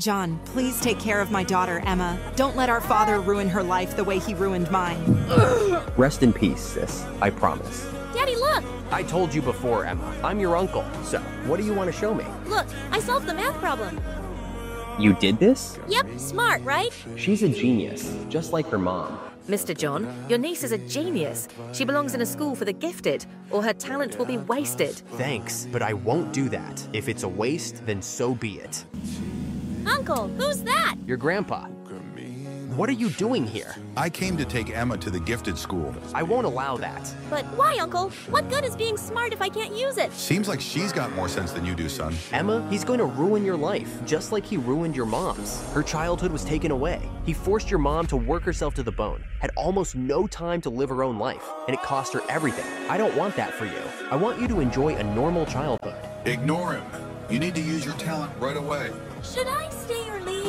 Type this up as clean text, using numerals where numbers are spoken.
John, please take care of my daughter, Emma. Don't let our father ruin her life the way he ruined mine. Rest in peace, sis. I promise. Daddy, look! I told you before, Emma. I'm your uncle. So, what do you want to show me? Look, I solved the math problem. You did this? Yep, smart, right? She's a genius, just like her mom. Mr. John, your niece is a genius. She belongs in a school for the gifted, or her talent will be wasted. Thanks, but I won't do that. If it's a waste, then so be it. Uncle, who's that? Your grandpa. What are you doing here? I came to take Emma to the gifted school. I won't allow that. But why, Uncle? What good is being smart if I can't use it? Seems like she's got more sense than you do, son. Emma, he's going to ruin your life, just like he ruined your mom's. Her childhood was taken away. He forced your mom to work herself to the bone, had almost no time to live her own life, and it cost her everything. I don't want that for you. I want you to enjoy a normal childhood. Ignore him. You need to use your talent right away. Should I stay or leave?